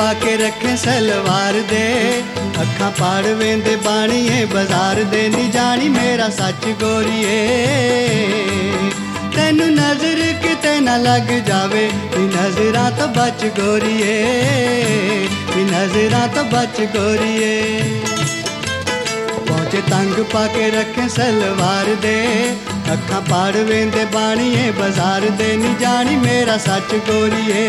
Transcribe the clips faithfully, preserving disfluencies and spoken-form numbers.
पा के रखे सलवार दे, अखा पाड़ वेंदे बाणीए बाजार दे, नी जानी मेरा सच गोरीए। तेनू नजर किते ना लग जावे, नी नजरां तो बच गोरीए, नी नजरां तो बच गोरीए। पहुंचे तंग पा के रखे सलवार दे, अखा पाड़ वेंदे बाणीए बाजार दे, नी जानी मेरा सच गोरीए।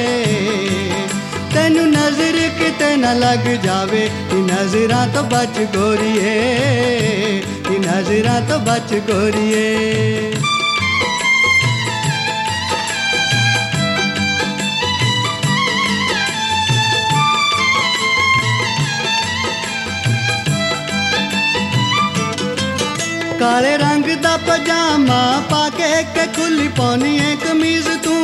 तेनू नजर किते ना लग जावे, नी नजरां तो बच गोरीए, नी नजरां तो बच गोरीए। काले रंग दा पजामा पाके के खुली पौनी है कमीज तू,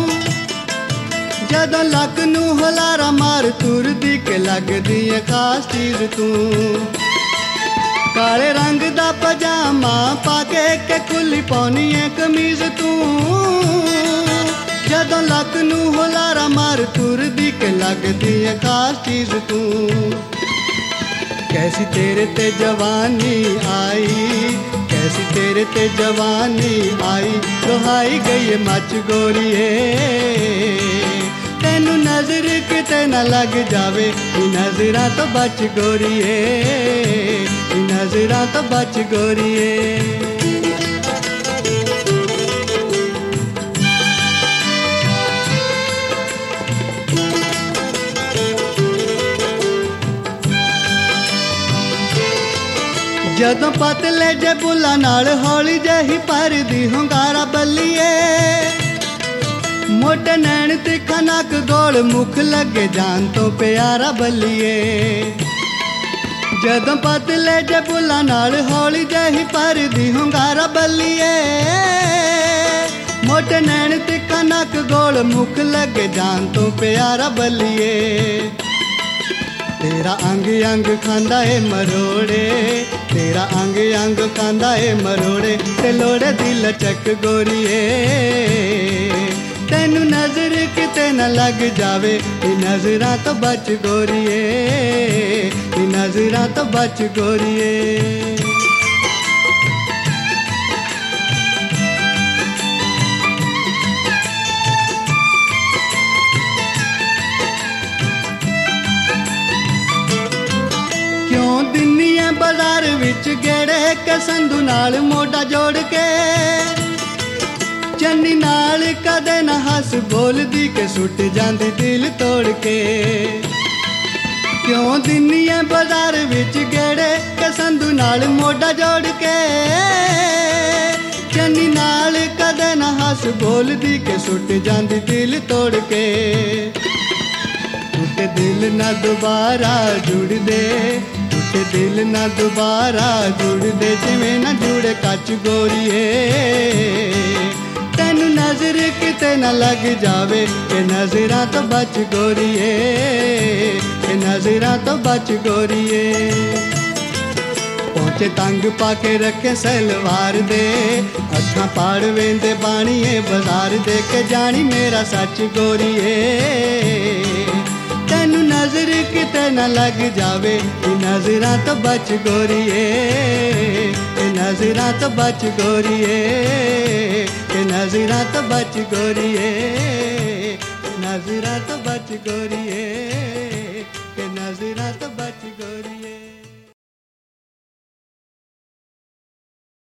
जदों लक नू हुलारा मार तुरदी के लगदी है खास चीज तू। काले रंग दा पजामा पाके के खुली पौनी है कमीज तू, जदों लक नू हुलारा मार तुरदी के लगदी है खास चीज तू। कैसी तेरे ते जवानी आई, कैसी तेरे ते जवानी आई, लोहाई गई मच गोरीए। तेनू नजर किते ना लग जावे, नजरां तो बच गोरीए, नजरां तो बच गोरीए। जदों पतले जे बुला नाल हौली जही भरदी हुंगारा बल्लीए, मोटे नैन तिखा नक गोल मुख लगे जान तो प्यारा बल्लीए। जदों पतले जे बुला नाल हौली जही भरदी हुंगारा बल्लीए, मोटे नैन तिखा नक गोल मुख लगे जान तो प्यारा बल्लीए। तेरा अंग अंग खांदा है मरोड़े, तेरा अंग अंग खांदा है मरोड़े, ते लोड़े दिल चक गोरीए। तेनू नजर किते ना लग जावे, नजरां तो बच गोरीए, नजरां तो बच गोरीए। बाजार विच गेड़े के संधू नाल मोढा जोड़ के, चन्नी नाल कदे ना हस बोलदी के सुट जांदी दिल तोड़ के। क्यों दिन्नी है बाजार विच गेड़े के संधू नाल मोढा जोड़ के, चन्नी नाल कदे ना हस बोलदी के सुट जांदी दिल तोड़ के। टूटे दिल ना दोबारा जुड़ दे, टूटे दिल ना दोबारा जुड़ दे, जिवें ना जुड़े कच गोरीए। तेनू नजर किते ना लग जावे, के नजरां तो बच गोरीए, के नजरां तो बच गोरीए। पहुंचे तंग पाके रखे सलवार दे, अखा पाड़ वेंदे बाणीए बाजार दे, के जानी मेरा सच गोरीए। तेनू नजर किते ना लग जावे, नजरां तो बच गोरीए, नजरां तो बच गोरीए, नजरां तो बच गोरीए, नजरां तो बच गोरीए।